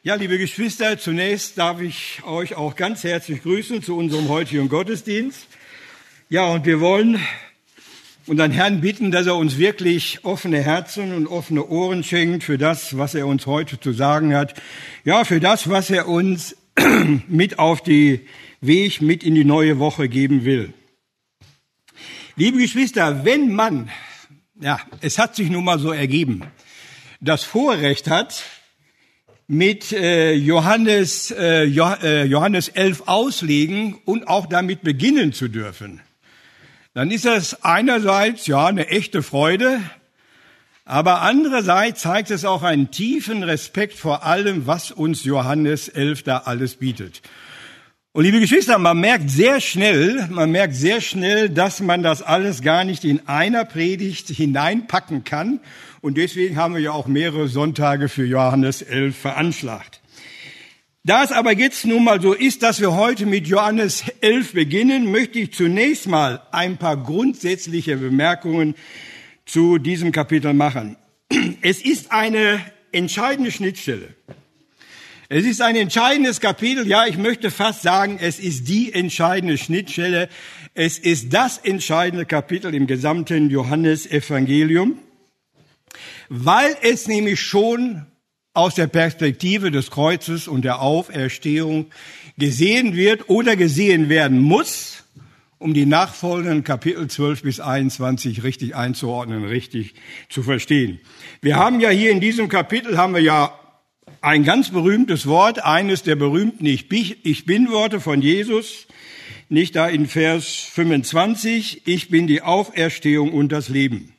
Ja, liebe Geschwister, zunächst darf ich euch auch ganz herzlich grüßen zu unserem heutigen Gottesdienst. Ja, und wir wollen unseren Herrn bitten, dass er uns wirklich offene Herzen und offene Ohren schenkt für das, was er uns heute zu sagen hat. Ja, für das, was er uns mit auf die Weg, mit in die neue Woche geben will. Liebe Geschwister, wenn man, es hat sich nun mal so ergeben, das Vorrecht hat, mit Johannes 11 auslegen und auch damit beginnen zu dürfen, dann ist das einerseits eine echte Freude, aber andererseits zeigt es auch einen tiefen Respekt vor allem, was uns Johannes 11 da alles bietet. Und liebe Geschwister, man merkt sehr schnell, dass man das alles gar nicht in einer Predigt hineinpacken kann. Und deswegen haben wir ja auch mehrere Sonntage für Johannes 11 veranschlagt. Da es aber jetzt nun mal so ist, dass wir heute mit Johannes 11 beginnen, möchte ich zunächst mal ein paar grundsätzliche Bemerkungen zu diesem Kapitel machen. Es ist eine entscheidende Schnittstelle. Es ist ein entscheidendes Kapitel, ja, ich möchte fast sagen, es ist die entscheidende Schnittstelle. Es ist das entscheidende Kapitel im gesamten Johannesevangelium, weil es nämlich schon aus der Perspektive des Kreuzes und der Auferstehung gesehen wird oder gesehen werden muss, um die nachfolgenden Kapitel 12 bis 21 richtig einzuordnen, richtig zu verstehen. Wir haben ja hier in diesem Kapitel ein ganz berühmtes Wort, eines der berühmten Ich bin Worte von Jesus, nicht da in Vers 25, ich bin die Auferstehung und das Leben.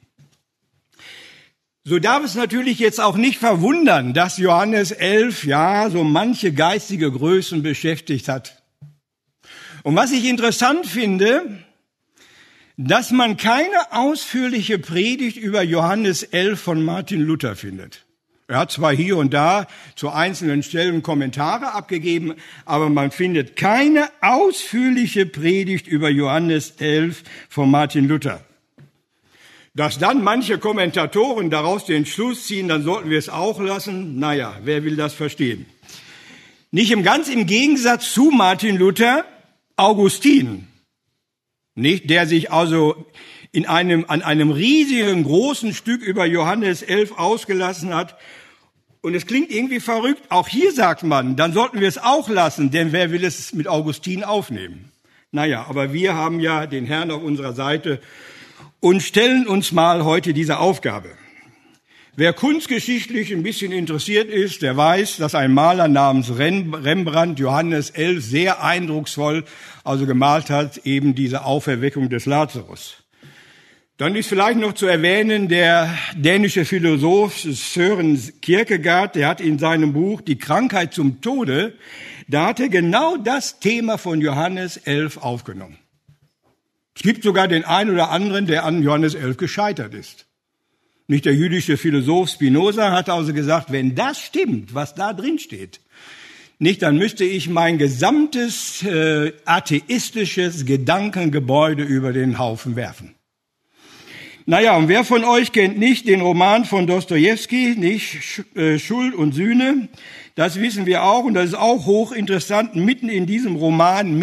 So darf es natürlich jetzt auch nicht verwundern, dass Johannes 11 so manche geistige Größen beschäftigt hat. Und was ich interessant finde, dass man keine ausführliche Predigt über Johannes 11 von Martin Luther findet. Er hat zwar hier und da zu einzelnen Stellen Kommentare abgegeben, aber man findet keine ausführliche Predigt über Johannes 11 von Martin Luther. Dass dann manche Kommentatoren daraus den Schluss ziehen, dann sollten wir es auch lassen. Wer will das verstehen? Ganz im Gegensatz zu Martin Luther, Augustin, der sich also an einem riesigen, großen Stück über Johannes 11 ausgelassen hat. Und es klingt irgendwie verrückt. Auch hier sagt man, dann sollten wir es auch lassen, denn wer will es mit Augustin aufnehmen? Aber wir haben ja den Herrn auf unserer Seite und stellen uns mal heute diese Aufgabe. Wer kunstgeschichtlich ein bisschen interessiert ist, der weiß, dass ein Maler namens Rembrandt Johannes 11 sehr eindrucksvoll gemalt hat, eben diese Auferweckung des Lazarus. Dann ist vielleicht noch zu erwähnen, der dänische Philosoph Søren Kierkegaard, der hat in seinem Buch Die Krankheit zum Tode, da hat er genau das Thema von Johannes 11 aufgenommen. Es gibt sogar den einen oder anderen, der an Johannes 11 gescheitert ist. Nicht der jüdische Philosoph Spinoza hat also gesagt, wenn das stimmt, was da drin steht, dann müsste ich mein gesamtes atheistisches Gedankengebäude über den Haufen werfen. Und wer von euch kennt nicht den Roman von Dostojewski, Schuld und Sühne? Das wissen wir auch und das ist auch hochinteressant. Mitten in diesem Roman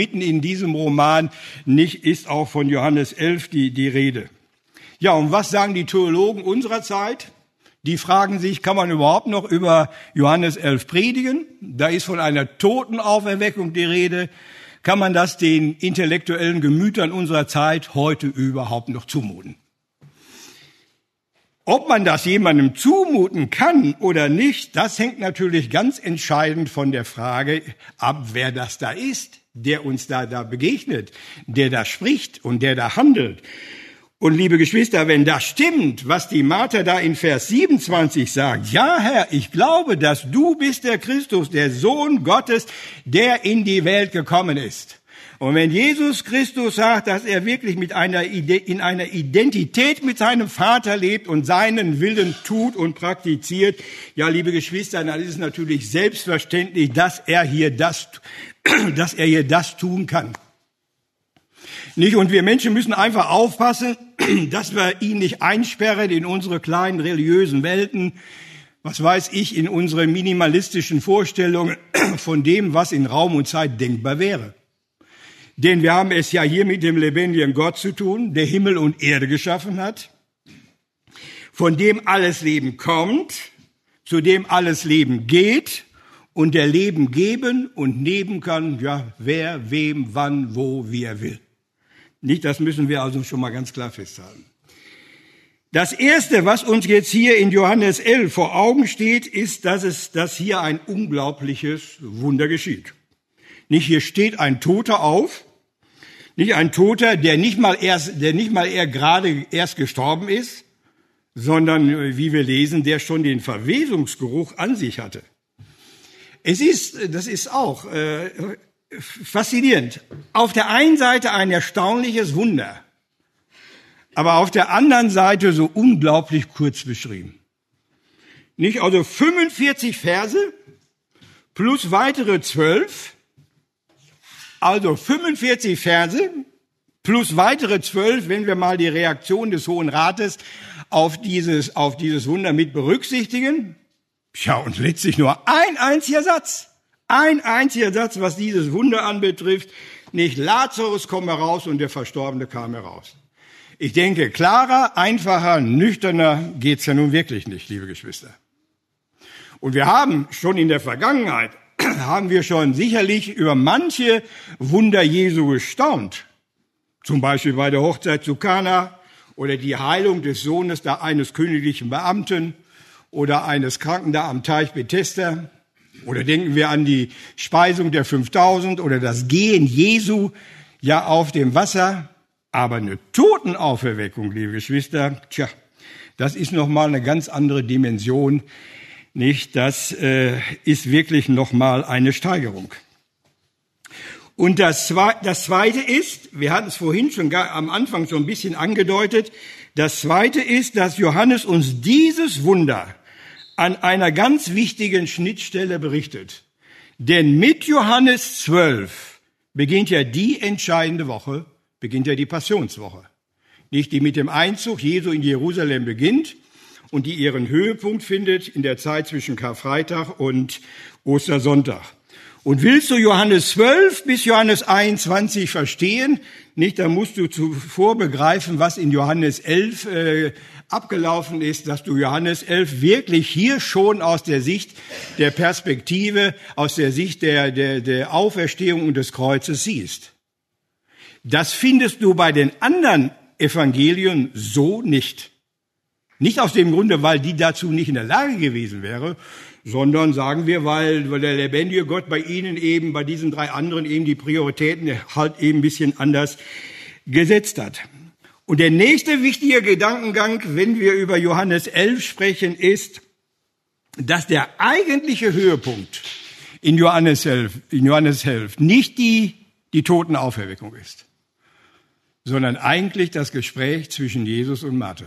ist auch von Johannes 11 die Rede. Ja, und was sagen die Theologen unserer Zeit? Die fragen sich, kann man überhaupt noch über Johannes 11 predigen? Da ist von einer Totenauferweckung die Rede. Kann man das den intellektuellen Gemütern unserer Zeit heute überhaupt noch zumuten? Ob man das jemandem zumuten kann oder nicht, das hängt natürlich ganz entscheidend von der Frage ab, wer das da ist, der uns da begegnet, der da spricht und der da handelt. Und liebe Geschwister, wenn das stimmt, was die Martha da in Vers 27 sagt, ja Herr, ich glaube, dass du bist der Christus, der Sohn Gottes, der in die Welt gekommen ist. Und wenn Jesus Christus sagt, dass er wirklich in einer Identität mit seinem Vater lebt und seinen Willen tut und praktiziert, ja, liebe Geschwister, dann ist es natürlich selbstverständlich, dass er hier das tun kann. Und wir Menschen müssen einfach aufpassen, dass wir ihn nicht einsperren in unsere kleinen religiösen Welten, was weiß ich, in unsere minimalistischen Vorstellungen von dem, was in Raum und Zeit denkbar wäre. Denn wir haben es ja hier mit dem lebendigen Gott zu tun, der Himmel und Erde geschaffen hat, von dem alles Leben kommt, zu dem alles Leben geht und der Leben geben und nehmen kann, ja, wer, wem, wann, wo, wie er will. Nicht, das müssen wir also schon mal ganz klar festhalten. Das Erste, was uns jetzt hier in Johannes 11 vor Augen steht, ist, dass hier ein unglaubliches Wunder geschieht. Nicht, hier steht ein Toter auf, nicht ein Toter, der nicht mal gerade erst gestorben ist, sondern, wie wir lesen, der schon den Verwesungsgeruch an sich hatte. Das ist auch faszinierend. Auf der einen Seite ein erstaunliches Wunder, aber auf der anderen Seite so unglaublich kurz beschrieben. Nicht, also 45 Verse plus weitere 12, also 45 Verse plus weitere 12, wenn wir mal die Reaktion des Hohen Rates auf dieses Wunder mit berücksichtigen. Ja, und letztlich nur ein einziger Satz, was dieses Wunder anbetrifft. Nicht Lazarus komm heraus und der Verstorbene kam heraus. Ich denke, klarer, einfacher, nüchterner geht's ja nun wirklich nicht, liebe Geschwister. Und wir haben schon in der Vergangenheit, sicherlich über manche Wunder Jesu gestaunt. Zum Beispiel bei der Hochzeit zu Kana oder die Heilung des Sohnes da eines königlichen Beamten oder eines Kranken da am Teich Bethesda. Oder denken wir an die Speisung der 5000 oder das Gehen Jesu ja auf dem Wasser. Aber eine Totenauferweckung, liebe Geschwister, das ist nochmal eine ganz andere Dimension. Nicht? Das ist wirklich nochmal eine Steigerung. Und das Zweite ist, wir hatten es vorhin schon am Anfang so ein bisschen angedeutet, das Zweite ist, dass Johannes uns dieses Wunder an einer ganz wichtigen Schnittstelle berichtet. Denn mit Johannes 12 beginnt ja die entscheidende Woche, beginnt ja die Passionswoche. Nicht die mit dem Einzug Jesu in Jerusalem beginnt und die ihren Höhepunkt findet in der Zeit zwischen Karfreitag und Ostersonntag. Und willst du Johannes 12 bis Johannes 21 verstehen, nicht, dann musst du zuvor begreifen, was in Johannes 11 abgelaufen ist, dass du Johannes 11 wirklich hier schon aus der Sicht der Perspektive, aus der Sicht der Auferstehung und des Kreuzes siehst. Das findest du bei den anderen Evangelien so nicht. Nicht aus dem Grunde, weil die dazu nicht in der Lage gewesen wäre, sondern sagen wir, weil der lebendige Gott bei ihnen eben, bei diesen drei anderen eben die Prioritäten halt eben ein bisschen anders gesetzt hat. Und der nächste wichtige Gedankengang, wenn wir über Johannes 11 sprechen, ist, dass der eigentliche Höhepunkt in Johannes 11 nicht die Totenauferweckung ist, sondern eigentlich das Gespräch zwischen Jesus und Martha.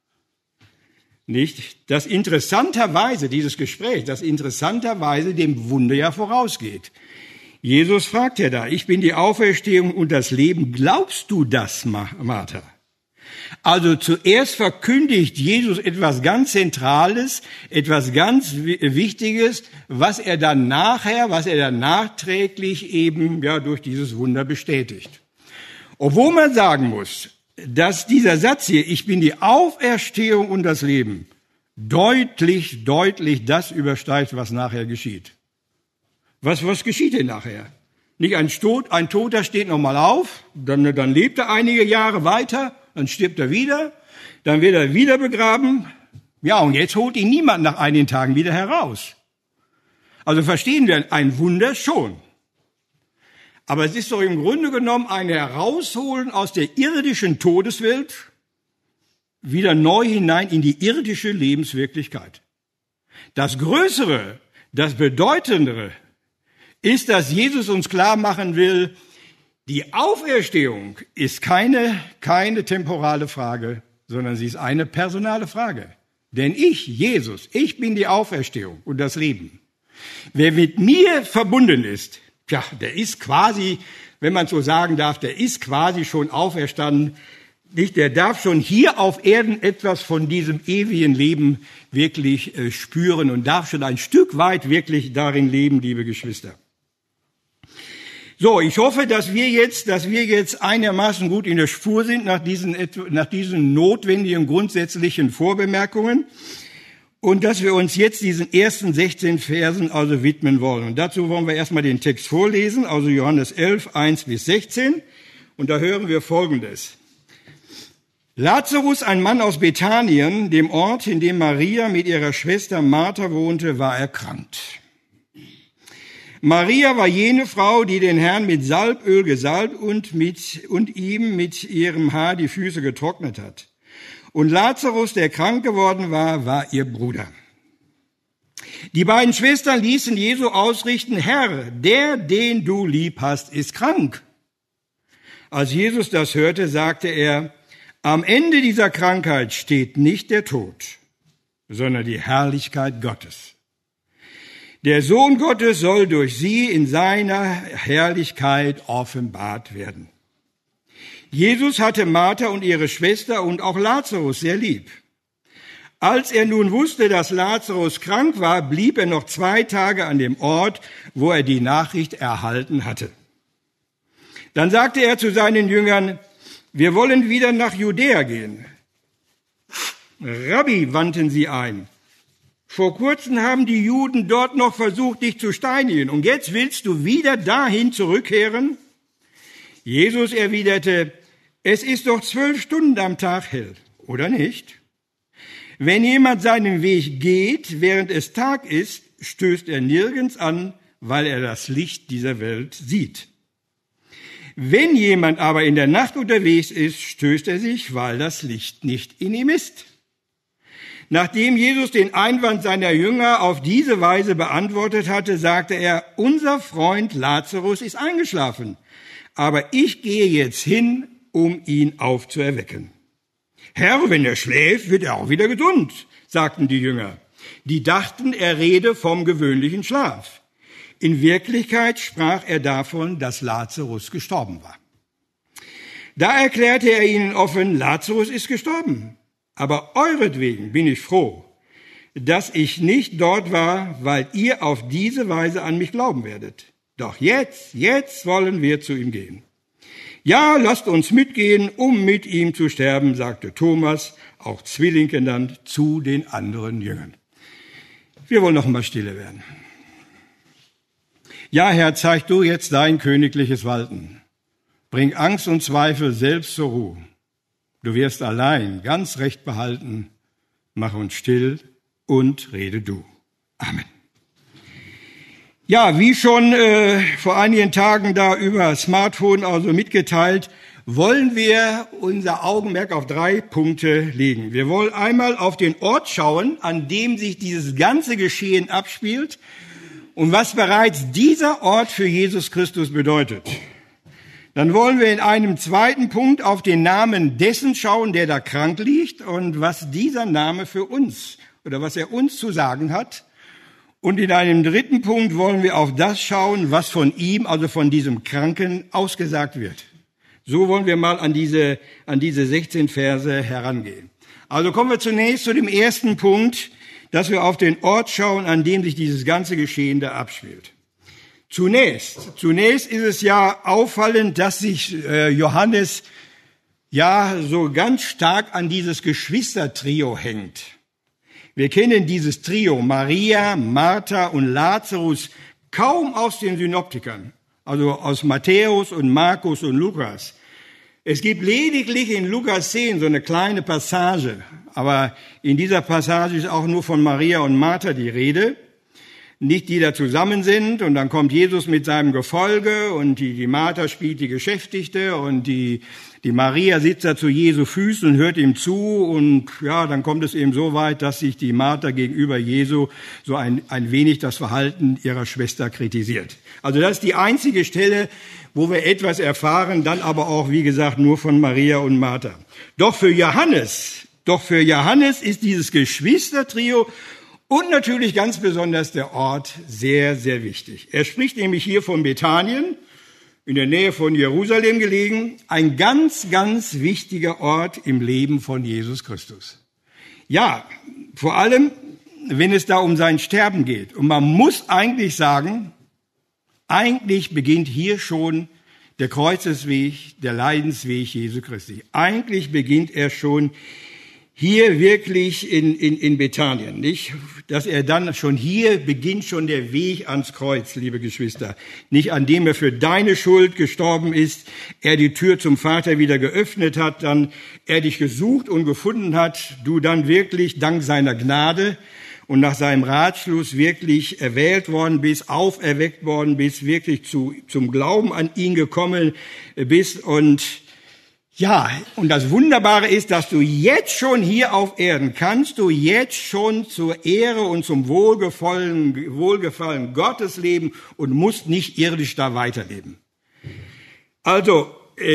Nicht? Dieses Gespräch, das interessanterweise dem Wunder ja vorausgeht. Jesus fragt ja da, ich bin die Auferstehung und das Leben. Glaubst du das, Martha? Also zuerst verkündigt Jesus etwas ganz Zentrales, etwas ganz Wichtiges, was er dann nachträglich eben ja durch dieses Wunder bestätigt. Obwohl man sagen muss, dass dieser Satz hier, ich bin die Auferstehung und das Leben, deutlich das übersteigt, was nachher geschieht. Was geschieht denn nachher? Nicht ein Toter steht nochmal auf, dann lebt er einige Jahre weiter, dann stirbt er wieder, dann wird er wieder begraben. Ja, und jetzt holt ihn niemand nach einigen Tagen wieder heraus. Also verstehen wir ein Wunder schon. Aber es ist doch im Grunde genommen ein Herausholen aus der irdischen Todeswelt wieder neu hinein in die irdische Lebenswirklichkeit. Das Größere, das Bedeutendere ist, dass Jesus uns klar machen will, die Auferstehung ist keine temporale Frage, sondern sie ist eine personale Frage. Denn ich, Jesus, ich bin die Auferstehung und das Leben. Wer mit mir verbunden ist, der ist quasi, wenn man so sagen darf, der ist quasi schon auferstanden. nicht, der darf schon hier auf Erden etwas von diesem ewigen Leben wirklich spüren und darf schon ein Stück weit wirklich darin leben, liebe Geschwister. So, ich hoffe, dass wir jetzt einigermaßen gut in der Spur sind nach diesen notwendigen grundsätzlichen Vorbemerkungen und dass wir uns jetzt diesen ersten 16 Versen also widmen wollen. Und dazu wollen wir erstmal den Text vorlesen, also Johannes 11, 1 bis 16. Und da hören wir Folgendes. Lazarus, ein Mann aus Bethanien, dem Ort, in dem Maria mit ihrer Schwester Martha wohnte, war erkrankt. Maria war jene Frau, die den Herrn mit Salböl gesalbt und ihm mit ihrem Haar die Füße getrocknet hat. Und Lazarus, der krank geworden war ihr Bruder. Die beiden Schwestern ließen Jesu ausrichten, Herr, der, den du lieb hast, ist krank. Als Jesus das hörte, sagte er, am Ende dieser Krankheit steht nicht der Tod, sondern die Herrlichkeit Gottes. Der Sohn Gottes soll durch sie in seiner Herrlichkeit offenbart werden. Jesus hatte Martha und ihre Schwester und auch Lazarus sehr lieb. Als er nun wusste, dass Lazarus krank war, blieb er noch 2 Tage an dem Ort, wo er die Nachricht erhalten hatte. Dann sagte er zu seinen Jüngern, wir wollen wieder nach Judäa gehen. Rabbi, wandten sie ein, vor kurzem haben die Juden dort noch versucht, dich zu steinigen, und jetzt willst du wieder dahin zurückkehren? Jesus erwiderte, es ist doch 12 Stunden am Tag hell, oder nicht? Wenn jemand seinen Weg geht, während es Tag ist, stößt er nirgends an, weil er das Licht dieser Welt sieht. Wenn jemand aber in der Nacht unterwegs ist, stößt er sich, weil das Licht nicht in ihm ist. Nachdem Jesus den Einwand seiner Jünger auf diese Weise beantwortet hatte, sagte er, unser Freund Lazarus ist eingeschlafen, aber ich gehe jetzt hin, um ihn aufzuerwecken. Herr, wenn er schläft, wird er auch wieder gesund, sagten die Jünger. Die dachten, er rede vom gewöhnlichen Schlaf. In Wirklichkeit sprach er davon, dass Lazarus gestorben war. Da erklärte er ihnen offen, Lazarus ist gestorben. Aber euretwegen bin ich froh, dass ich nicht dort war, weil ihr auf diese Weise an mich glauben werdet. Doch jetzt wollen wir zu ihm gehen. Ja, lasst uns mitgehen, um mit ihm zu sterben, sagte Thomas, auch Zwilling genannt, zu den anderen Jüngern. Wir wollen noch mal stille werden. Ja, Herr, zeig du jetzt dein königliches Walten. Bring Angst und Zweifel selbst zur Ruhe. Du wirst allein ganz recht behalten. Mach uns still und rede du. Amen. Ja, wie schon vor einigen Tagen da über Smartphone also mitgeteilt, wollen wir unser Augenmerk auf 3 Punkte legen. Wir wollen einmal auf den Ort schauen, an dem sich dieses ganze Geschehen abspielt und was bereits dieser Ort für Jesus Christus bedeutet. Dann wollen wir in einem zweiten Punkt auf den Namen dessen schauen, der da krank liegt und was dieser Name für uns oder was er uns zu sagen hat. Und in einem dritten Punkt wollen wir auf das schauen, was von ihm, also von diesem Kranken, ausgesagt wird. So wollen wir mal an diese 16 Verse herangehen. Also kommen wir zunächst zu dem ersten Punkt, dass wir auf den Ort schauen, an dem sich dieses ganze Geschehen da abspielt. Zunächst ist es ja auffallend, dass sich Johannes ja so ganz stark an dieses Geschwistertrio hängt. Wir kennen dieses Trio Maria, Martha und Lazarus kaum aus den Synoptikern, also aus Matthäus und Markus und Lukas. Es gibt lediglich in Lukas 10 so eine kleine Passage, aber in dieser Passage ist auch nur von Maria und Martha die Rede. Nicht die da zusammen sind und dann kommt Jesus mit seinem Gefolge und die Martha spielt die Geschäftigte und die Maria sitzt da zu Jesu Füßen und hört ihm zu und ja, dann kommt es eben so weit, dass sich die Martha gegenüber Jesu so ein wenig das Verhalten ihrer Schwester kritisiert. Also das ist die einzige Stelle, wo wir etwas erfahren, dann aber auch, wie gesagt, nur von Maria und Martha. Doch für Johannes ist dieses Geschwistertrio und natürlich ganz besonders der Ort sehr, sehr wichtig. Er spricht nämlich hier von Bethanien. in der Nähe von Jerusalem gelegen, ein ganz, ganz wichtiger Ort im Leben von Jesus Christus. Ja, vor allem, wenn es da um sein Sterben geht. Und man muss eigentlich sagen, eigentlich beginnt hier schon der Kreuzesweg, der Leidensweg Jesu Christi. Eigentlich beginnt er schon hier wirklich in Bethanien, nicht? Dass er dann schon hier beginnt schon der Weg ans Kreuz, liebe Geschwister. Nicht an dem er für deine Schuld gestorben ist, er die Tür zum Vater wieder geöffnet hat, dann er dich gesucht und gefunden hat, du dann wirklich dank seiner Gnade und nach seinem Ratschluss wirklich erwählt worden bist, auferweckt worden bist, wirklich zum Glauben an ihn gekommen bist. Und ja, und das Wunderbare ist, dass du jetzt schon hier auf Erden kannst du jetzt schon zur Ehre und zum Wohlgefallen Gottes leben und musst nicht irdisch da weiterleben. Also,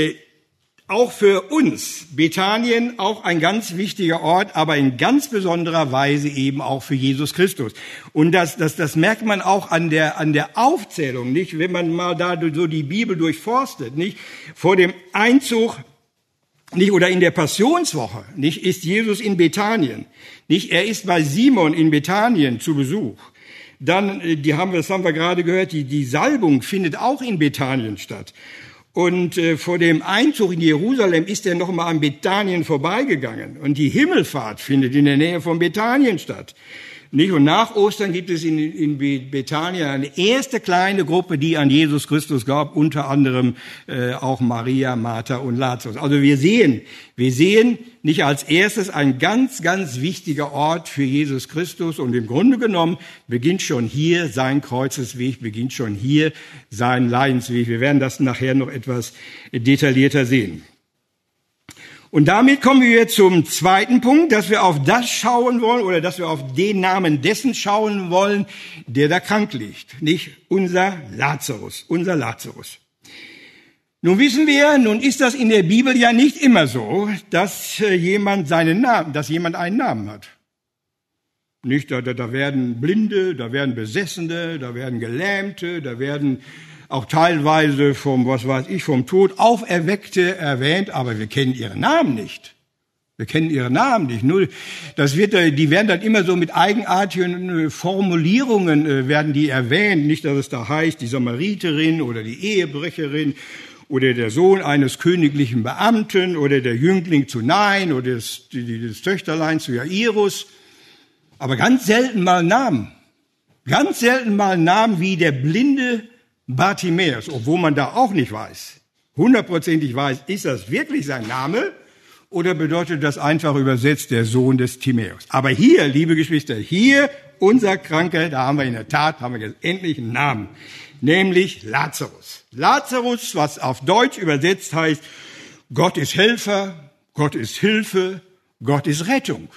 auch für uns, Bethanien, auch ein ganz wichtiger Ort, aber in ganz besonderer Weise eben auch für Jesus Christus. Und das merkt man auch an der Aufzählung, nicht? Wenn man mal da so die Bibel durchforstet, nicht? Vor dem Einzug, nicht? Oder in der Passionswoche, nicht? Ist Jesus in Bethanien, nicht? Er ist bei Simon in Bethanien zu Besuch. Dann, das haben wir gerade gehört, die Salbung findet auch in Bethanien statt. Und vor dem Einzug in Jerusalem ist er noch mal an Bethanien vorbeigegangen. Und die Himmelfahrt findet in der Nähe von Bethanien statt. Nicht? Und nach Ostern gibt es in Bethanien eine erste kleine Gruppe, die an Jesus Christus glaubt, unter anderem auch Maria, Martha und Lazarus. Also wir sehen nicht als erstes ein ganz, ganz wichtiger Ort für Jesus Christus. Und im Grunde genommen beginnt schon hier sein Kreuzesweg, beginnt schon hier sein Leidensweg. Wir werden das nachher noch etwas detaillierter sehen. Und damit kommen wir zum zweiten Punkt, dass wir auf das schauen wollen oder dass wir auf den Namen dessen schauen wollen, der da krank liegt. Nicht unser Lazarus. Nun ist das in der Bibel ja nicht immer so, dass jemand einen Namen hat. Nicht, da werden Blinde, da werden Besessene, da werden Gelähmte, da werden auch teilweise vom Tod Auferweckte erwähnt, aber wir kennen ihren Namen nicht. Nur, die werden dann immer so mit eigenartigen Formulierungen werden die erwähnt. Nicht, dass es da heißt, die Samariterin oder die Ehebrecherin oder der Sohn eines königlichen Beamten oder der Jüngling zu Nain oder das Töchterlein zu Jairus. Aber ganz selten mal Namen wie der blinde Bartimäus, obwohl man da auch nicht weiß, hundertprozentig weiß, ist das wirklich sein Name oder bedeutet das einfach übersetzt der Sohn des Timäus? Aber hier, liebe Geschwister, hier unser Kranker, da haben wir jetzt endlich einen Namen, nämlich Lazarus. Lazarus, was auf Deutsch übersetzt heißt, Gott ist Helfer, Gott ist Hilfe, Gott ist Rettung.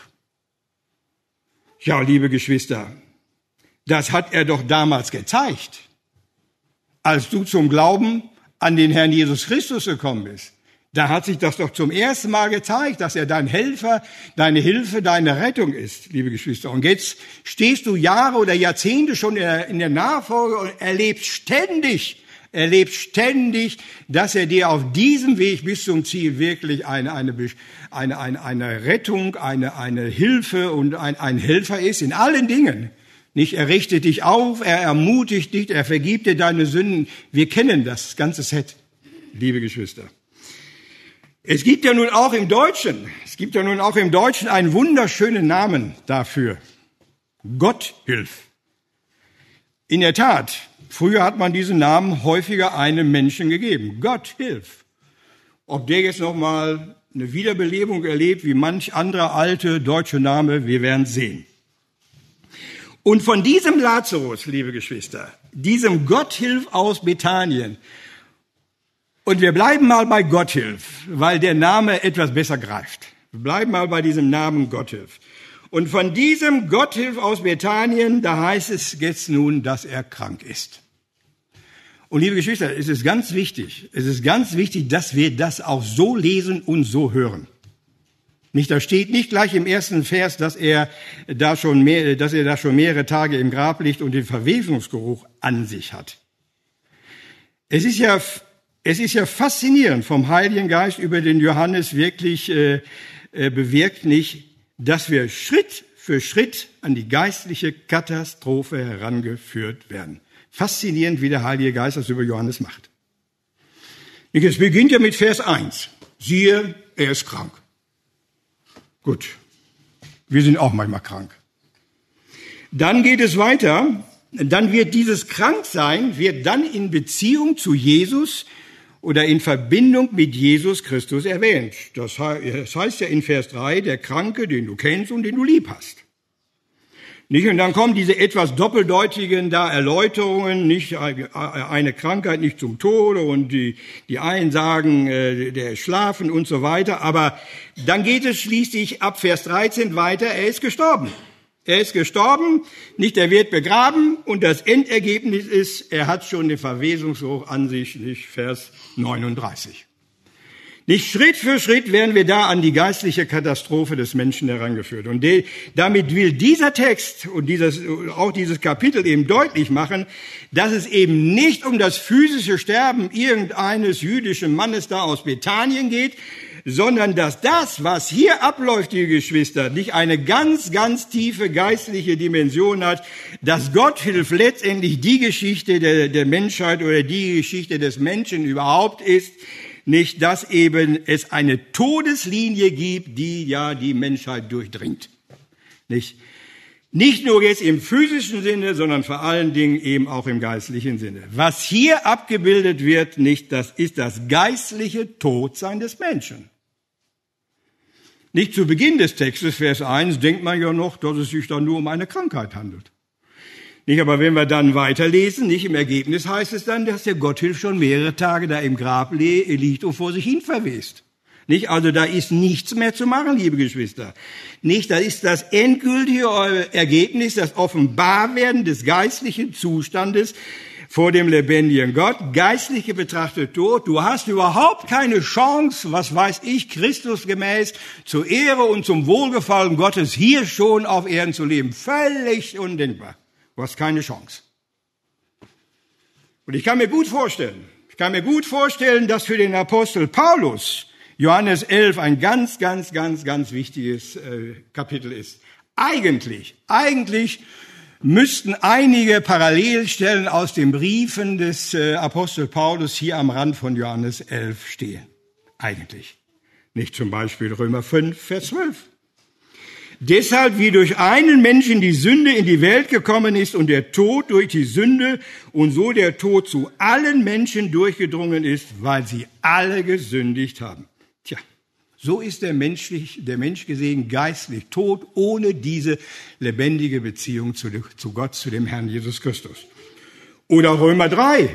Ja, liebe Geschwister, das hat er doch damals gezeigt, als du zum Glauben an den Herrn Jesus Christus gekommen bist. Da hat sich das doch zum ersten Mal gezeigt, dass er dein Helfer, deine Hilfe, deine Rettung ist, liebe Geschwister. Und jetzt stehst du Jahre oder Jahrzehnte schon in der Nachfolge und erlebst ständig, dass er dir auf diesem Weg bis zum Ziel wirklich eine Rettung, eine Hilfe und ein Helfer ist in allen Dingen. Nicht, er richtet dich auf, er ermutigt dich, er vergibt dir deine Sünden. Wir kennen das ganze Set, liebe Geschwister. Es gibt ja nun auch im Deutschen einen wunderschönen Namen dafür. Gott hilf. In der Tat, früher hat man diesen Namen häufiger einem Menschen gegeben. Gott hilf. Ob der jetzt noch mal eine Wiederbelebung erlebt, wie manch anderer alte deutsche Name, wir werden sehen. Und von diesem Lazarus, liebe Geschwister, diesem Gotthilf aus Bethanien, und wir bleiben mal bei Gotthilf, weil der Name etwas besser greift. Wir bleiben mal bei diesem Namen Gotthilf. Und von diesem Gotthilf aus Bethanien, da heißt es jetzt nun, dass er krank ist. Und liebe Geschwister, es ist ganz wichtig, dass wir das auch so lesen und so hören. Nicht, da steht nicht gleich im ersten Vers, dass er da schon mehrere Tage im Grab liegt und den Verwesungsgeruch an sich hat. Es ist ja Es ist ja faszinierend vom Heiligen Geist über den Johannes wirklich bewirkt nicht, dass wir Schritt für Schritt an die geistliche Katastrophe herangeführt werden. Faszinierend, wie der Heilige Geist das über Johannes macht. Es beginnt ja mit Vers 1. Siehe, er ist krank. Gut, wir sind auch manchmal krank. Dann geht es weiter. Dann wird dieses Kranksein, wird dann in Beziehung zu Jesus oder in Verbindung mit Jesus Christus erwähnt. Das heißt ja in Vers 3, der Kranke, den du kennst und den du lieb hast. Nicht? Und dann kommen diese etwas doppeldeutigen Erläuterungen, nicht eine Krankheit nicht zum Tode und die einen sagen, der ist schlafen und so weiter. Aber dann geht es schließlich ab Vers 13 weiter, er ist gestorben. Er ist gestorben, nicht er wird begraben und das Endergebnis ist, er hat schon den Verwesungsgeruch an sich, nicht Vers 39. Nicht Schritt für Schritt werden wir da an die geistliche Katastrophe des Menschen herangeführt. Und damit will dieser Text und auch dieses Kapitel eben deutlich machen, dass es eben nicht um das physische Sterben irgendeines jüdischen Mannes da aus Bethanien geht, sondern dass das, was hier abläuft, liebe Geschwister, nicht eine ganz, ganz tiefe geistliche Dimension hat, dass Gott hilft letztendlich die Geschichte der Menschheit oder die Geschichte des Menschen überhaupt ist, nicht, dass eben es eine Todeslinie gibt, die ja die Menschheit durchdringt. Nicht nur jetzt im physischen Sinne, sondern vor allen Dingen eben auch im geistlichen Sinne. Was hier abgebildet wird, das ist das geistliche Todsein des Menschen. Nicht zu Beginn des Textes, Vers 1, denkt man ja noch, dass es sich dann nur um eine Krankheit handelt. Nicht, aber wenn wir dann weiterlesen, nicht im Ergebnis heißt es dann, dass der Gotthilf schon mehrere Tage da im Grab liegt und vor sich hin verwest. Nicht, also da ist nichts mehr zu machen, liebe Geschwister. Nicht, da ist das endgültige Ergebnis, das Offenbarwerden des geistlichen Zustandes vor dem lebendigen Gott, geistlich betrachtet tot. Du hast überhaupt keine Chance, was weiß ich, Christus gemäß, zur Ehre und zum Wohlgefallen Gottes hier schon auf Erden zu leben. Völlig undenkbar. Du hast keine Chance. Und ich kann mir gut vorstellen, dass für den Apostel Paulus Johannes 11 ein ganz, ganz, ganz, ganz wichtiges Kapitel ist. Eigentlich müssten einige Parallelstellen aus den Briefen des Apostel Paulus hier am Rand von Johannes 11 stehen. Eigentlich. Nicht zum Beispiel Römer 5, Vers 12. Deshalb, wie durch einen Menschen die Sünde in die Welt gekommen ist und der Tod durch die Sünde und so der Tod zu allen Menschen durchgedrungen ist, weil sie alle gesündigt haben. Tja, so ist der Mensch gesehen geistlich tot, ohne diese lebendige Beziehung zu Gott, zu dem Herrn Jesus Christus. Oder Römer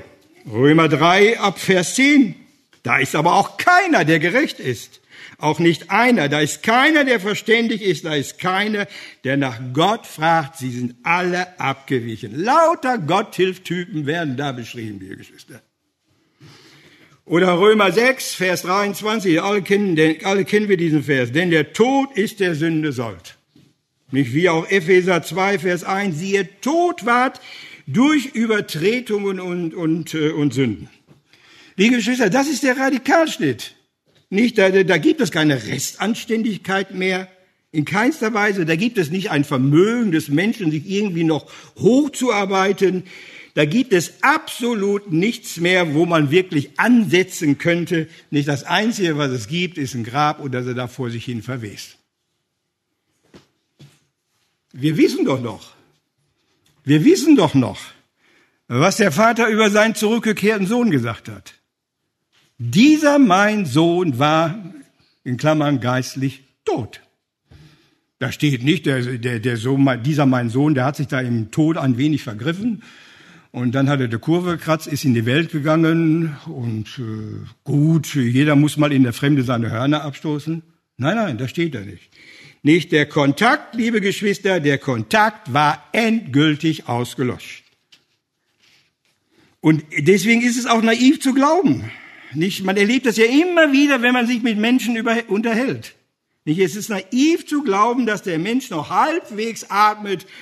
3 ab Vers 10. Da ist aber auch keiner, der gerecht ist. Auch nicht einer. Da ist keiner, der verständig ist. Da ist keiner, der nach Gott fragt. Sie sind alle abgewichen. Lauter Gotthilftypen werden da beschrieben, liebe Geschwister. Oder Römer 6, Vers 23. Alle kennen wir diesen Vers. Denn der Tod ist der Sünde Sold. Nicht wie auch Epheser 2, Vers 1. Siehe, tot ward durch Übertretungen und Sünden. Liebe Geschwister, das ist der Radikalschnitt. Nicht, da gibt es keine Restanständigkeit mehr, in keinster Weise. Da gibt es nicht ein Vermögen des Menschen, sich irgendwie noch hochzuarbeiten. Da gibt es absolut nichts mehr, wo man wirklich ansetzen könnte. Nicht das Einzige, was es gibt, ist ein Grab oder das er da vor sich hin verwest. Wir wissen doch noch, was der Vater über seinen zurückgekehrten Sohn gesagt hat. Dieser mein Sohn war, in Klammern, geistlich tot. Da steht nicht, dieser mein Sohn, der hat sich da im Tod ein wenig vergriffen und dann hat er die Kurve gekratzt, ist in die Welt gegangen und gut, jeder muss mal in der Fremde seine Hörner abstoßen. Nein, da steht er nicht. Nicht der Kontakt, liebe Geschwister, der Kontakt war endgültig ausgelöscht. Und deswegen ist es auch naiv zu glauben. Nicht, man erlebt das ja immer wieder, wenn man sich mit Menschen unterhält. Nicht, es ist naiv zu glauben, dass der Mensch noch halbwegs atmet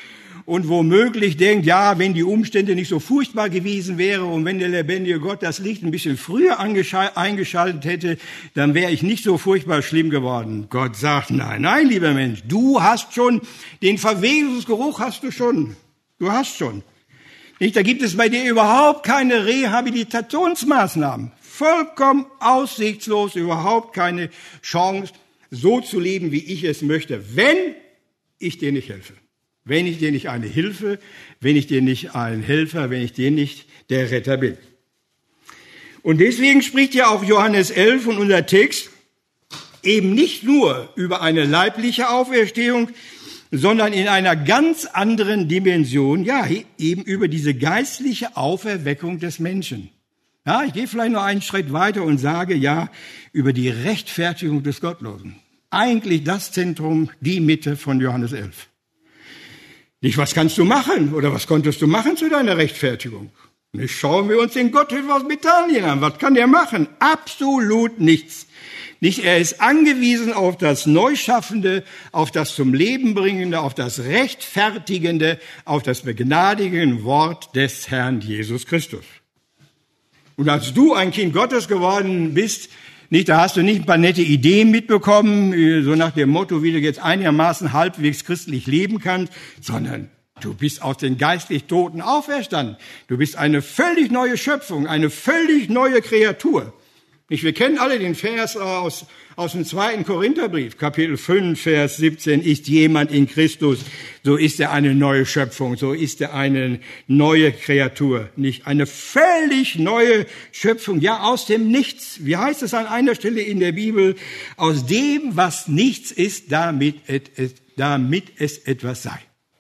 und womöglich denkt, ja, wenn die Umstände nicht so furchtbar gewesen wären und wenn der lebendige Gott das Licht ein bisschen früher eingeschaltet hätte, dann wäre ich nicht so furchtbar schlimm geworden. Gott sagt, nein, nein, lieber Mensch, du hast schon, den Verwesungsgeruch hast du schon. Du hast schon. Nicht, da gibt es bei dir überhaupt keine Rehabilitationsmaßnahmen. Vollkommen aussichtslos, überhaupt keine Chance, so zu leben, wie ich es möchte, wenn ich dir nicht helfe. Wenn ich dir nicht eine Hilfe, wenn ich dir nicht ein Helfer, wenn ich dir nicht der Retter bin. Und deswegen spricht ja auch Johannes 11 und unser Text eben nicht nur über eine leibliche Auferstehung, sondern in einer ganz anderen Dimension, ja, eben über diese geistliche Auferweckung des Menschen. Ja, ich gehe vielleicht noch einen Schritt weiter und sage, ja, über die Rechtfertigung des Gottlosen. Eigentlich das Zentrum, die Mitte von Johannes 11. Nicht, was kannst du machen oder was konntest du machen zu deiner Rechtfertigung? Nicht, schauen wir uns den Gotthilfe aus Bethanien an. Was kann der machen? Absolut nichts. Nicht, er ist angewiesen auf das Neuschaffende, auf das zum Leben bringende, auf das Rechtfertigende, auf das begnadigende Wort des Herrn Jesus Christus. Und als du ein Kind Gottes geworden bist, nicht, da hast du nicht ein paar nette Ideen mitbekommen, so nach dem Motto, wie du jetzt einigermaßen halbwegs christlich leben kannst, sondern du bist aus den geistlich Toten auferstanden. Du bist eine völlig neue Schöpfung, eine völlig neue Kreatur. Nicht, wir kennen alle den Vers aus dem 2. Korintherbrief, Kapitel 5, Vers 17, ist jemand in Christus, so ist er eine neue Schöpfung, so ist er eine neue Kreatur. Nicht eine völlig neue Schöpfung, ja, aus dem Nichts. Wie heißt es an einer Stelle in der Bibel? Aus dem, was nichts ist, damit es etwas sei.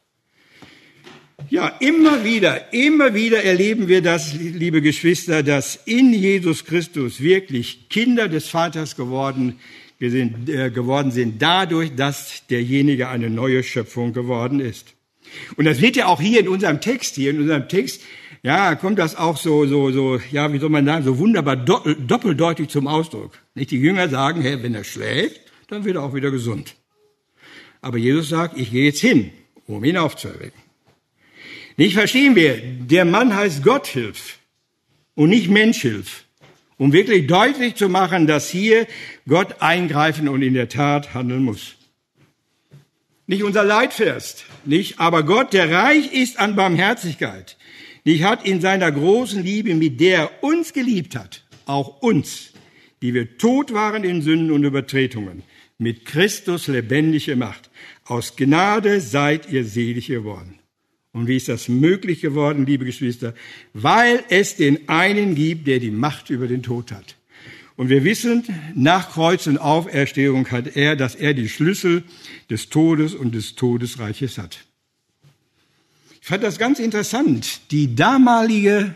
Ja, immer wieder erleben wir das, liebe Geschwister, dass in Jesus Christus wirklich Kinder des Vaters geworden sind, dadurch, dass derjenige eine neue Schöpfung geworden ist. Und das wird ja auch hier in unserem Text, ja, kommt das auch ja, wie soll man sagen, so wunderbar doppeldeutig zum Ausdruck. Nicht, die Jünger sagen, hey, wenn er schläft, dann wird er auch wieder gesund. Aber Jesus sagt, ich gehe jetzt hin, um ihn aufzuerwecken. Nicht, verstehen wir, der Mann heißt Gott hilf und nicht Mensch hilf, um wirklich deutlich zu machen, dass hier Gott eingreifen und in der Tat handeln muss. Nicht unser Leitvers, nicht, aber Gott, der reich ist an Barmherzigkeit, nicht, hat in seiner großen Liebe, mit der er uns geliebt hat, auch uns, die wir tot waren in Sünden und Übertretungen, mit Christus lebendig gemacht. Aus Gnade seid ihr selig geworden. Und wie ist das möglich geworden, liebe Geschwister? Weil es den einen gibt, der die Macht über den Tod hat. Und wir wissen, nach Kreuz und Auferstehung hat er, dass er die Schlüssel des Todes und des Todesreiches hat. Ich fand das ganz interessant. Die damalige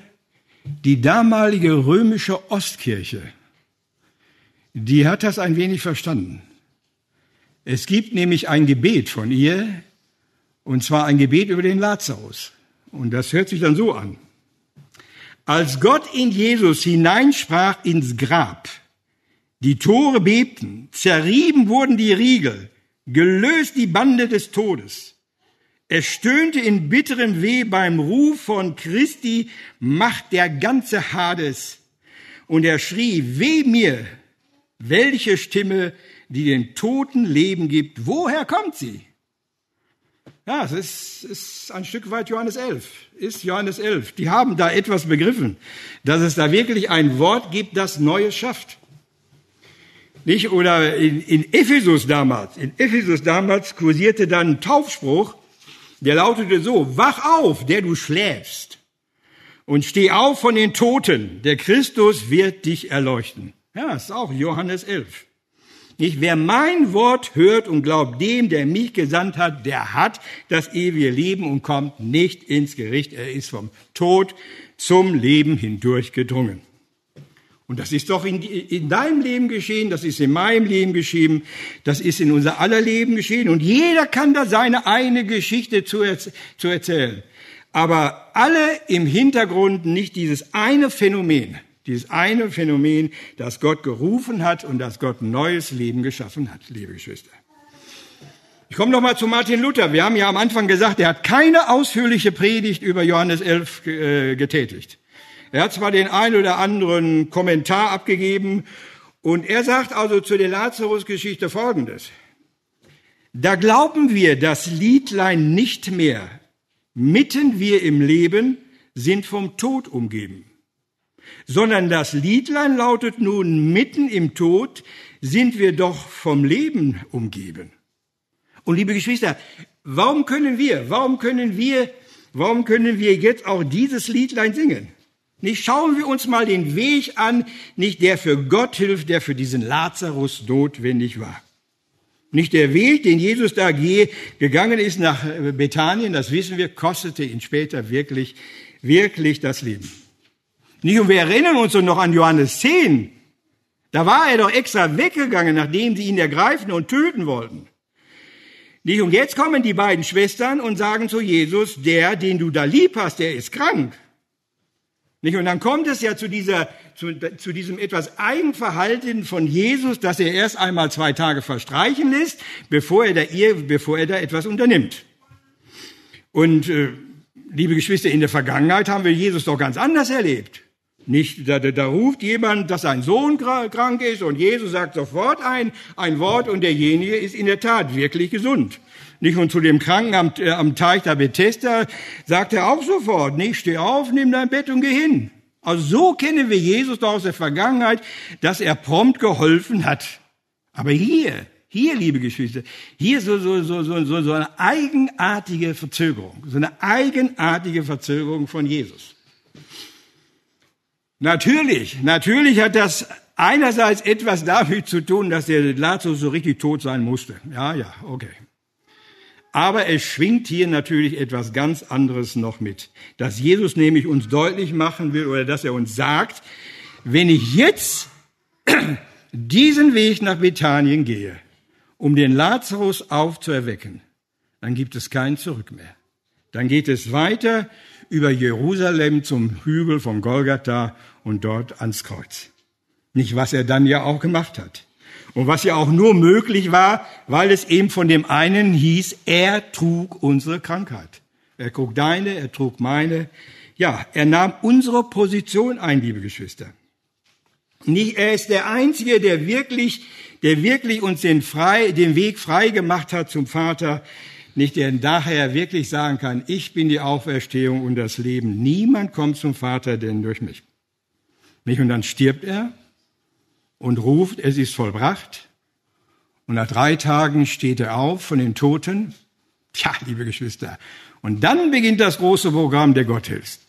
römische Ostkirche, die hat das ein wenig verstanden. Es gibt nämlich ein Gebet von ihr, und zwar ein Gebet über den Lazarus. Und das hört sich dann so an. Als Gott in Jesus hineinsprach ins Grab, die Tore bebten, zerrieben wurden die Riegel, gelöst die Bande des Todes. Es stöhnte in bitterem Weh beim Ruf von Christi Macht der ganze Hades. Und er schrie, weh mir, welche Stimme, die den Toten Leben gibt. Woher kommt sie? Ja, es ist ein Stück weit Johannes 11. Ist Johannes 11. Die haben da etwas begriffen, dass es da wirklich ein Wort gibt, das Neues schafft. Nicht? Oder in Ephesus damals kursierte dann ein Taufspruch, der lautete so, wach auf, der du schläfst, und steh auf von den Toten, der Christus wird dich erleuchten. Ja, das ist auch Johannes 11. Nicht, wer mein Wort hört und glaubt dem, der mich gesandt hat, der hat das ewige Leben und kommt nicht ins Gericht. Er ist vom Tod zum Leben hindurch gedrungen. Und das ist doch in deinem Leben geschehen, das ist in meinem Leben geschehen, das ist in unser aller Leben geschehen. Und jeder kann da seine eigene Geschichte zu erzählen. Aber alle im Hintergrund nicht dieses eine Phänomen, das Gott gerufen hat und das Gott ein neues Leben geschaffen hat, liebe Geschwister. Ich komme noch mal zu Martin Luther. Wir haben ja am Anfang gesagt, er hat keine ausführliche Predigt über Johannes 11 getätigt. Er hat zwar den einen oder anderen Kommentar abgegeben und er sagt also zu der Lazarus-Geschichte Folgendes. Da glauben wir das Liedlein nicht mehr. Mitten wir im Leben sind vom Tod umgeben. Sondern das Liedlein lautet nun, mitten im Tod sind wir doch vom Leben umgeben. Und liebe Geschwister, warum können wir jetzt auch dieses Liedlein singen? Nicht schauen wir uns mal den Weg an, nicht der für Gott hilft, der für diesen Lazarus notwendig war. Nicht der Weg, den Jesus da gegangen ist nach Bethanien, das wissen wir, kostete ihn später wirklich das Leben. Nicht, und wir erinnern uns noch an Johannes 10. Da war er doch extra weggegangen, nachdem sie ihn ergreifen und töten wollten. Nicht, und jetzt kommen die beiden Schwestern und sagen zu Jesus, der, den du da lieb hast, der ist krank. Nicht, und dann kommt es ja zu diesem etwas Eigenverhalten von Jesus, dass er erst einmal 2 Tage verstreichen lässt, bevor er da etwas unternimmt. Und liebe Geschwister, in der Vergangenheit haben wir Jesus doch ganz anders erlebt. Nicht, da ruft jemand, dass sein Sohn krank ist und Jesus sagt sofort ein Wort und derjenige ist in der Tat wirklich gesund. Nicht, und zu dem Kranken am Teich der Bethesda sagt er auch sofort, nicht, steh auf, nimm dein Bett und geh hin. Also so kennen wir Jesus doch aus der Vergangenheit, dass er prompt geholfen hat. Aber hier, liebe Geschwister, hier so eine eigenartige Verzögerung, von Jesus. Natürlich hat das einerseits etwas damit zu tun, dass der Lazarus so richtig tot sein musste. Ja, okay. Aber es schwingt hier natürlich etwas ganz anderes noch mit, dass Jesus nämlich uns deutlich machen will oder dass er uns sagt, wenn ich jetzt diesen Weg nach Bethanien gehe, um den Lazarus aufzuerwecken, dann gibt es kein Zurück mehr. Dann geht es weiter über Jerusalem zum Hügel von Golgatha und dort ans Kreuz. Nicht, was er dann ja auch gemacht hat. Und was ja auch nur möglich war, weil es eben von dem einen hieß, er trug unsere Krankheit. Er trug deine, er trug meine. Ja, er nahm unsere Position ein, liebe Geschwister. Nicht, er ist der Einzige, der wirklich uns den Weg frei gemacht hat zum Vater. Nicht, der daher wirklich sagen kann, ich bin die Auferstehung und das Leben. Niemand kommt zum Vater, denn durch mich. Nicht, und dann stirbt er und ruft, es ist vollbracht. Und nach 3 Tagen steht er auf von den Toten. Tja, liebe Geschwister. Und dann beginnt das große Programm der Gotthilfs.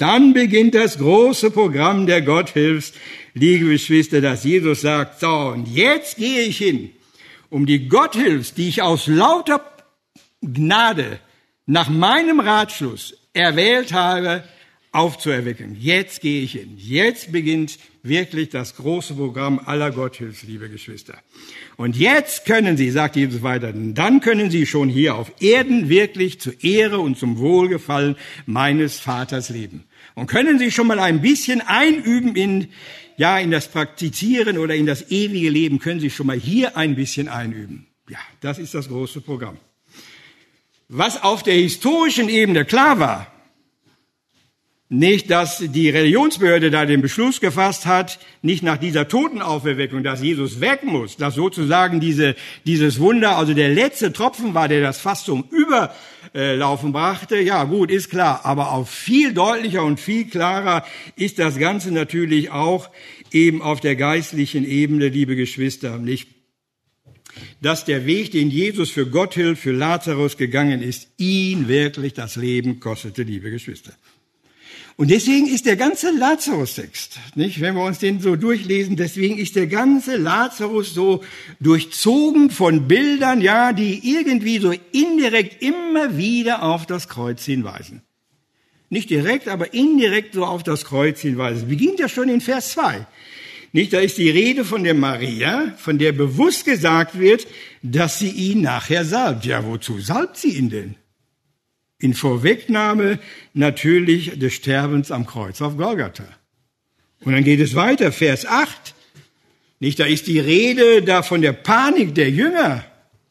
Liebe Geschwister, dass Jesus sagt, so, und jetzt gehe ich hin, um die Gotthilfs, die ich aus lauter Gnade nach meinem Ratschluss erwählt habe, aufzuerwecken. Jetzt gehe ich hin. Jetzt beginnt wirklich das große Programm aller Gotthilfs, liebe Geschwister. Und jetzt können Sie, sagt Jesus weiter, dann können Sie schon hier auf Erden wirklich zur Ehre und zum Wohlgefallen meines Vaters leben. Und können Sie schon mal ein bisschen einüben in das Praktizieren oder in das ewige Leben, können Sie schon mal hier ein bisschen einüben. Ja, das ist das große Programm. Was auf der historischen Ebene klar war, nicht, dass die Religionsbehörde da den Beschluss gefasst hat, nicht nach dieser Totenauferweckung, dass Jesus weg muss, dass sozusagen dieses Wunder, also der letzte Tropfen war, der das fast zum Überlaufen brachte. Ja, gut, ist klar. Aber auch viel deutlicher und viel klarer ist das Ganze natürlich auch eben auf der geistlichen Ebene, liebe Geschwister, nicht? Dass der Weg, den Jesus für Gotthilf, für Lazarus gegangen ist, ihn wirklich das Leben kostete, liebe Geschwister. Und deswegen ist der ganze Lazarus-Text, nicht, wenn wir uns den so durchlesen, deswegen ist der ganze Lazarus so durchzogen von Bildern, ja, die irgendwie so indirekt immer wieder auf das Kreuz hinweisen. Nicht direkt, aber indirekt so auf das Kreuz hinweisen. Beginnt ja schon in Vers 2. Nicht, da ist die Rede von der Maria, von der bewusst gesagt wird, dass sie ihn nachher salbt. Ja, wozu salbt sie ihn denn? In Vorwegnahme natürlich des Sterbens am Kreuz auf Golgatha. Und dann geht es weiter, Vers 8. Nicht, da ist die Rede da von der Panik der Jünger.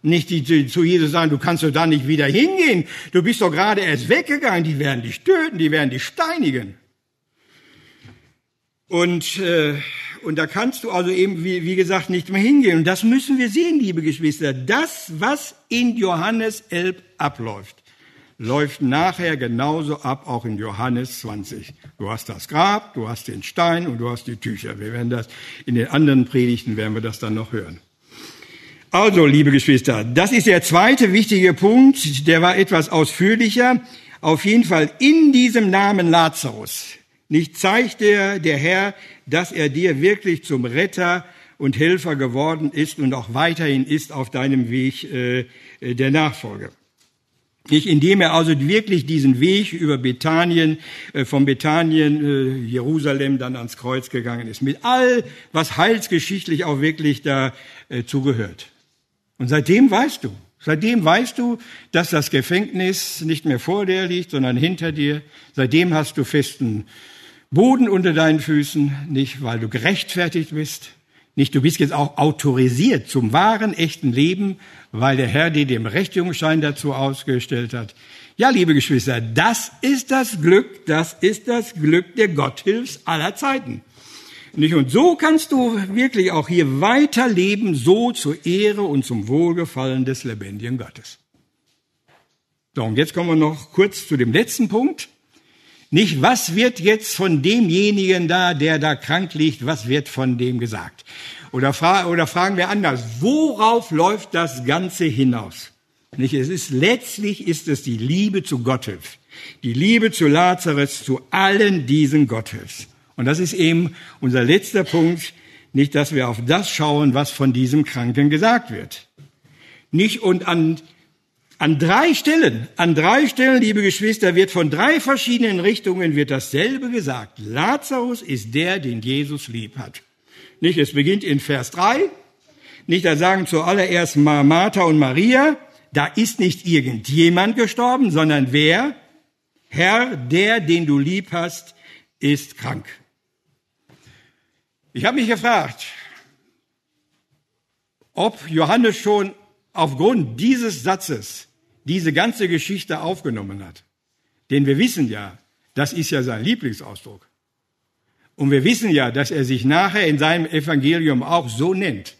Nicht die zu Jesus sagen, du kannst doch da nicht wieder hingehen. Du bist doch gerade erst weggegangen. Die werden dich töten, die werden dich steinigen. Und da kannst du also eben, wie gesagt, nicht mehr hingehen. Und das müssen wir sehen, liebe Geschwister. Das, was in Johannes 11 abläuft, läuft nachher genauso ab, auch in Johannes 20. Du hast das Grab, du hast den Stein und du hast die Tücher. Wir werden das in den anderen Predigten werden wir das dann noch hören. Also, liebe Geschwister, das ist der zweite wichtige Punkt, der war etwas ausführlicher. Auf jeden Fall in diesem Namen Lazarus. Nicht zeigt der Herr, dass er dir wirklich zum Retter und Helfer geworden ist und auch weiterhin ist auf deinem Weg der Nachfolge. Nicht, indem er also wirklich diesen Weg über Bethanien, von Bethanien, Jerusalem dann ans Kreuz gegangen ist. Mit all, was heilsgeschichtlich auch wirklich dazu gehört. Und seitdem weißt du, dass das Gefängnis nicht mehr vor dir liegt, sondern hinter dir. Seitdem hast du festen Boden unter deinen Füßen, nicht weil du gerechtfertigt bist, nicht du bist jetzt auch autorisiert zum wahren, echten Leben, weil der Herr dir den Berechtigungsschein dazu ausgestellt hat. Ja, liebe Geschwister, das ist das Glück der Gotthilfs aller Zeiten. Nicht? Und so kannst du wirklich auch hier weiterleben, so zur Ehre und zum Wohlgefallen des lebendigen Gottes. So, und jetzt kommen wir noch kurz zu dem letzten Punkt. Nicht, was wird jetzt von demjenigen da, der da krank liegt, was wird von dem gesagt? Oder fragen wir anders, worauf läuft das Ganze hinaus? Nicht, letztlich ist es die Liebe zu Gotthilf, die Liebe zu Lazarus, zu allen diesen Gotthilfs. Und das ist eben unser letzter Punkt, nicht, dass wir auf das schauen, was von diesem Kranken gesagt wird. Nicht, und an drei Stellen, liebe Geschwister, wird von drei verschiedenen Richtungen wird dasselbe gesagt. Lazarus ist der, den Jesus lieb hat. Nicht, es beginnt in Vers 3. Nicht, da sagen zuallererst Martha und Maria, da ist nicht irgendjemand gestorben, sondern wer? Herr, der, den du lieb hast, ist krank. Ich habe mich gefragt, ob Johannes schon aufgrund dieses Satzes diese ganze Geschichte aufgenommen hat. Denn wir wissen ja, das ist ja sein Lieblingsausdruck. Und wir wissen ja, dass er sich nachher in seinem Evangelium auch so nennt.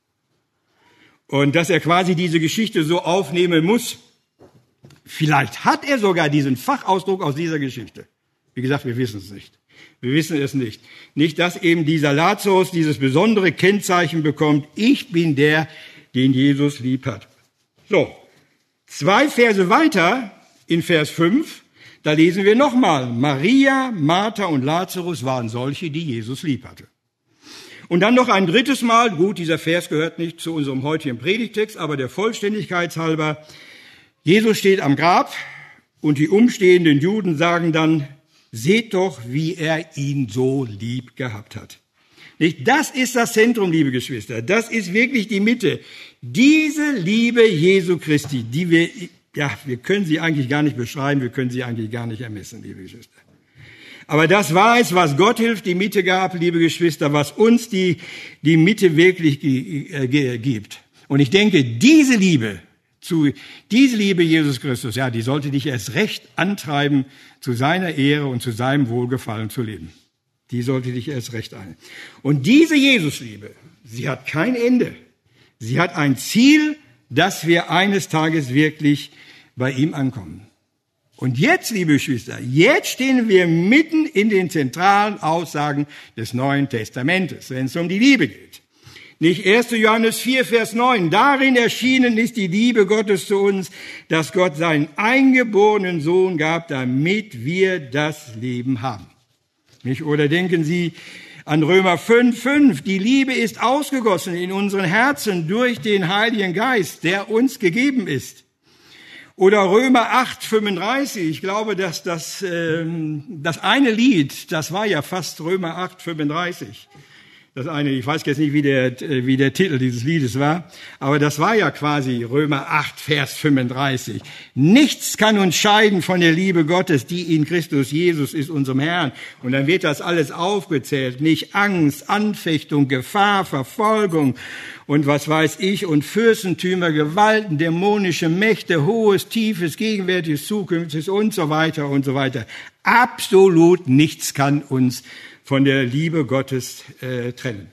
Und dass er quasi diese Geschichte so aufnehmen muss. Vielleicht hat er sogar diesen Fachausdruck aus dieser Geschichte. Wie gesagt, wir wissen es nicht. Wir wissen es nicht. Nicht, dass eben dieser Lazarus dieses besondere Kennzeichen bekommt. Ich bin der, den Jesus lieb hat. So, 2 Verse weiter, in Vers 5, da lesen wir nochmal, Maria, Martha und Lazarus waren solche, die Jesus lieb hatte. Und dann noch ein drittes Mal, gut, dieser Vers gehört nicht zu unserem heutigen Predigtext, aber der Vollständigkeit halber, Jesus steht am Grab und die umstehenden Juden sagen dann, seht doch, wie er ihn so lieb gehabt hat. Nicht? Das ist das Zentrum, liebe Geschwister. Das ist wirklich die Mitte. Diese Liebe Jesu Christi, die wir können sie eigentlich gar nicht beschreiben, wir können sie eigentlich gar nicht ermessen, liebe Geschwister. Aber das war es, was Gotthilf die Mitte gab, liebe Geschwister, was uns die Mitte wirklich gibt. Und ich denke, diese Liebe Jesus Christus, ja, die sollte dich erst recht antreiben, zu seiner Ehre und zu seinem Wohlgefallen zu leben. Die sollte dich erst recht ein. Und diese Jesusliebe, sie hat kein Ende. Sie hat ein Ziel, dass wir eines Tages wirklich bei ihm ankommen. Und jetzt, liebe Geschwister, jetzt stehen wir mitten in den zentralen Aussagen des Neuen Testamentes, wenn es um die Liebe geht. Nicht 1. Johannes 4, Vers 9. Darin erschienen ist die Liebe Gottes zu uns, dass Gott seinen eingeborenen Sohn gab, damit wir das Leben haben. Nicht? Oder denken Sie an Römer 5, 5. Die Liebe ist ausgegossen in unseren Herzen durch den Heiligen Geist, der uns gegeben ist. Oder Römer 8, 35. Ich glaube, dass das eine Lied, das war ja fast Römer 8, 35. Das eine, ich weiß jetzt nicht, wie der Titel dieses Liedes war, aber das war ja quasi Römer 8, Vers 35. Nichts kann uns scheiden von der Liebe Gottes, die in Christus Jesus ist, unserem Herrn. Und dann wird das alles aufgezählt. Nicht Angst, Anfechtung, Gefahr, Verfolgung und was weiß ich und Fürstentümer, Gewalten, dämonische Mächte, Hohes, Tiefes, Gegenwärtiges, Zukünftiges und so weiter und so weiter. Absolut nichts kann uns von der Liebe Gottes trennen.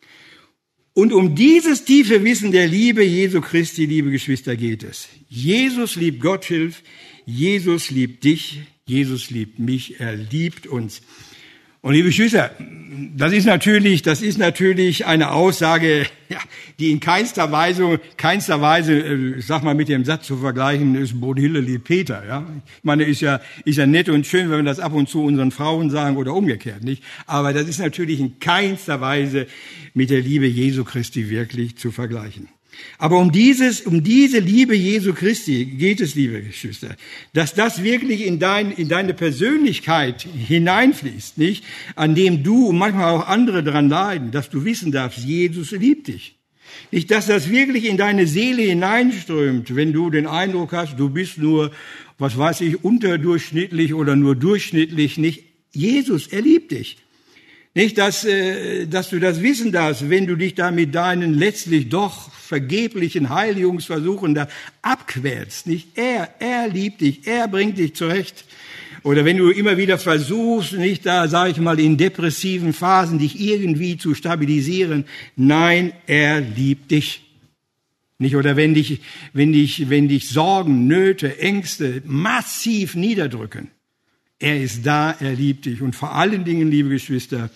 Und um dieses tiefe Wissen der Liebe Jesu Christi, liebe Geschwister, geht es. Jesus liebt Gott, hilf. Jesus liebt dich. Jesus liebt mich. Er liebt uns. Und liebe Geschwister, das ist natürlich eine Aussage, ja, die in keinster Weise, ich sag mal, mit dem Satz zu vergleichen ist, Brunhilde liebt Peter, ja. Ich meine, ist ja nett und schön, wenn wir das ab und zu unseren Frauen sagen oder umgekehrt, nicht? Aber das ist natürlich in keinster Weise mit der Liebe Jesu Christi wirklich zu vergleichen. Aber um diese Liebe Jesu Christi geht es, liebe Geschwister, dass das wirklich in deine Persönlichkeit hineinfließt, nicht? An dem du und manchmal auch andere dran leiden, dass du wissen darfst, Jesus liebt dich. Nicht, dass das wirklich in deine Seele hineinströmt, wenn du den Eindruck hast, du bist nur, was weiß ich, unterdurchschnittlich oder nur durchschnittlich, nicht? Jesus, er liebt dich. Nicht, dass du das wissen darfst, wenn du dich da mit deinen letztlich doch vergeblichen Heiligungsversuchen da abquälst. Nicht? Er liebt dich, er bringt dich zurecht. Oder wenn du immer wieder versuchst, nicht da, sage ich mal, in depressiven Phasen dich irgendwie zu stabilisieren. Nein, er liebt dich. Nicht? Oder wenn dich Sorgen, Nöte, Ängste massiv niederdrücken. Er ist da, er liebt dich. Und vor allen Dingen, liebe Geschwister,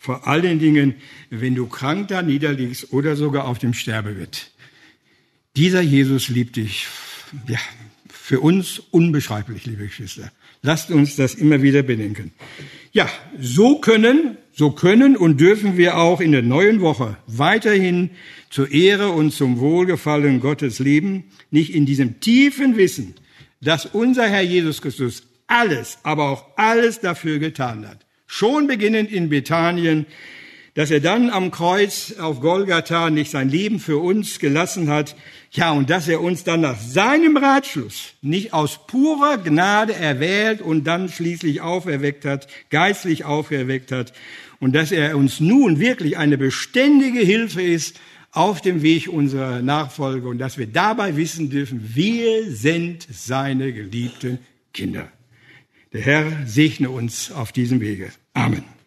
wenn du krank da niederliegst oder sogar auf dem Sterbebett. Dieser Jesus liebt dich. Ja, für uns unbeschreiblich, liebe Geschwister. Lasst uns das immer wieder bedenken. Ja, so können und dürfen wir auch in der neuen Woche weiterhin zur Ehre und zum Wohlgefallen Gottes leben. Nicht in diesem tiefen Wissen, dass unser Herr Jesus Christus alles, aber auch alles dafür getan hat. Schon beginnend in Bethanien, dass er dann am Kreuz auf Golgatha nicht sein Leben für uns gelassen hat. Ja, und dass er uns dann nach seinem Ratschluss nicht aus purer Gnade erwählt und dann schließlich geistlich auferweckt hat. Und dass er uns nun wirklich eine beständige Hilfe ist auf dem Weg unserer Nachfolge. Und dass wir dabei wissen dürfen, wir sind seine geliebten Kinder. Der Herr segne uns auf diesem Wege. Amen.